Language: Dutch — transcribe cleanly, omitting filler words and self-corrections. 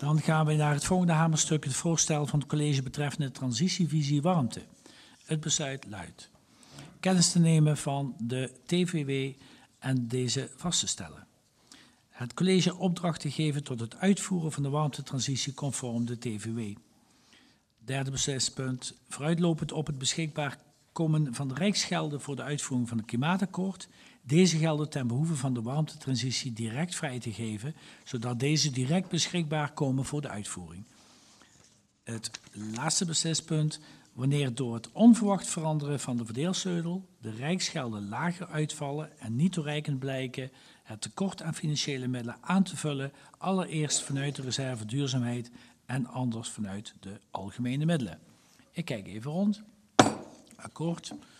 Dan gaan we naar het volgende hamerstuk, het voorstel van het college betreffende transitievisie warmte. Het besluit luidt: kennis te nemen van de TVW en deze vast te stellen. Het college opdracht te geven tot het uitvoeren van de warmtetransitie conform de TVW. Derde beslispunt: vooruitlopend op het beschikbaar komen van de rijksgelden voor de uitvoering van het klimaatakkoord. Deze gelden ten behoeve van de warmtetransitie direct vrij te geven, zodat deze direct beschikbaar komen voor de uitvoering. Het laatste beslispunt: wanneer door het onverwacht veranderen van de verdeelsleutel de rijksgelden lager uitvallen en niet toereikend blijken het tekort aan financiële middelen aan te vullen, allereerst vanuit de reserve duurzaamheid en anders vanuit de algemene middelen. Ik kijk even rond. Akkoord.